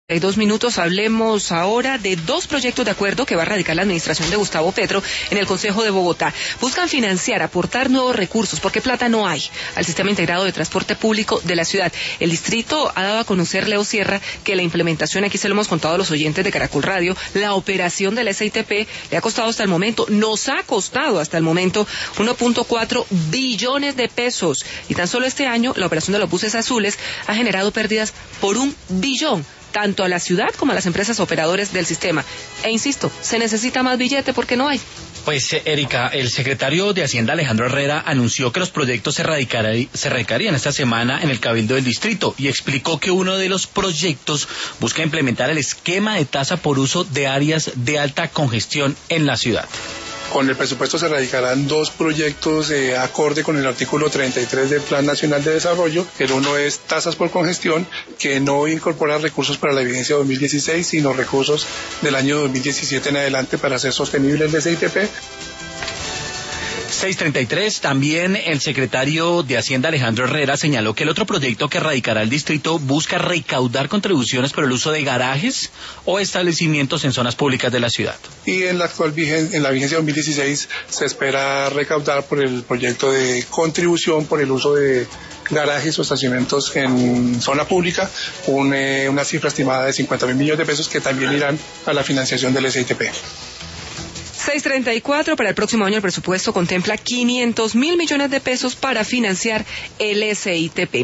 Hay 2 minutos, hablemos ahora de 2 proyectos de acuerdo que va a radicar la administración de Gustavo Petro en el Consejo de Bogotá. Buscan financiar, aportar nuevos recursos, porque plata no hay, al sistema integrado de transporte público de la ciudad. El distrito ha dado a conocer, Leo Sierra, que la implementación, aquí se lo hemos contado a los oyentes de Caracol Radio, la operación del SITP le ha costado hasta el momento, nos ha costado hasta el momento 1.4 billones de pesos. Y tan solo este año, la operación de los buses azules ha generado pérdidas por 1 billón. Tanto a la ciudad como a las empresas operadores del sistema. E insisto, se necesita más billete porque no hay. Pues, Erika, el secretario de Hacienda, Alejandro Herrera, anunció que los proyectos se radicarían esta semana en el Cabildo del Distrito y explicó que uno de los proyectos busca implementar el esquema de tasa por uso de áreas de alta congestión en la ciudad. Con el presupuesto se radicarán 2 proyectos acorde con el artículo 33 del Plan Nacional de Desarrollo. El uno es tasas por congestión, que no incorpora recursos para la vigencia 2016, sino recursos del año 2017 en adelante para hacer sostenible el SITP. 6:33, también el secretario de Hacienda, Alejandro Herrera, señaló que el otro proyecto que radicará el distrito busca recaudar contribuciones por el uso de garajes o establecimientos en zonas públicas de la ciudad. Y en la actual en la vigencia 2016 se espera recaudar por el proyecto de contribución por el uso de garajes o estacionamientos en zona pública, una cifra estimada de 50.000 millones de pesos que también irán a la financiación del SITP. 6:34, para el próximo año el presupuesto contempla 500.000 millones de pesos para financiar el SITP.